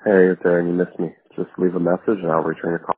Hey, it's Aaron. You missed me. Just leave a message and I'll return your call.